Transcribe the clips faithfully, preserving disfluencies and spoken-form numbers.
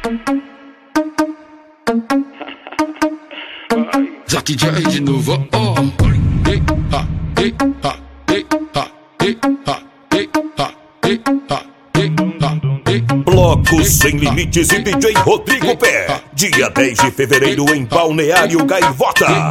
Zack J de novo, ó. Ei, ha, ei, ha, ei, ha, ei, ha, ei, ha, ei, ha, ei, ha, ei. Bloco Sem Limites e D J Rodrigo Pé. Dia dez de fevereiro em Balneário Gaivota.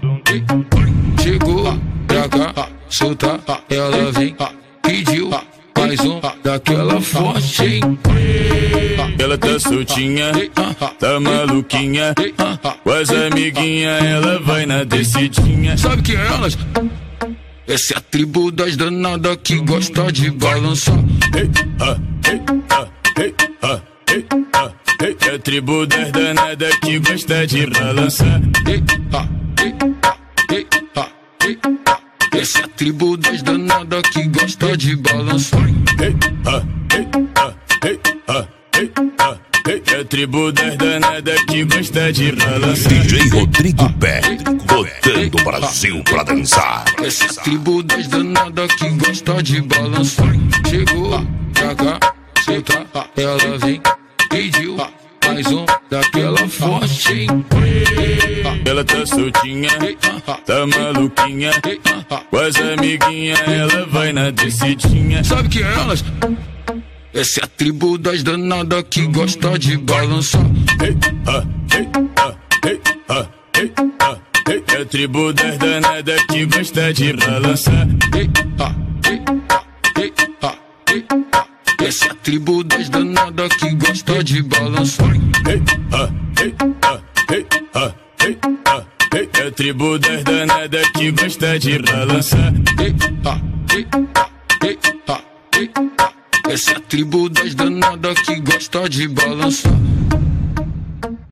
Chegou pra cá, solta, ela vem, pediu mais um daquela forte, hein? Ela tá soltinha, tá maluquinha, com as amiguinhas ela vai na descidinha. Sabe quem é elas? Essa é a tribo das danadas que gosta de balançar. Hey, ah, hey, ah, hey, ah, hey, ah, hey. É a tribo das danadas que gosta de balançar. Hey, ah, hey, ah, hey, ah, hey, ah. Essa é a tribo das danadas que gosta de balançar. Hey, ah, hey, ah, hey, ah, hey, ah, hey. É a tribo das danadas que gosta de balançar. D J Rodrigo Pé, botando o Brasil pra dançar. Essa é a tribo das danadas que gosta de balançar. Chegou pra cá, solta, ela vem, pediu mais um daquela forte, hein? Ela tá soltinha, tá maluquinha, com as amiguinhas ela vai na descidinha. Sabe quem é elas? Essa é a tribo das danadas que gosta de balançar. Hey, ah, hey, ah, hey, ah, hey, ah, hey. É a tribo das danadas que gosta de balançar. Hey, ah, hey, ah, hey, ah, hey, ah. Essa é a tribo das danadas que gosta de balançar. Hey, ah, hey, ah, hey, ah, hey, ah, hey. É a tribo das danadas que gosta de balançar. Hey, ah, hey, ah, hey, ah, hey, ah. Essa é a tribo das danadas que gosta de balançar.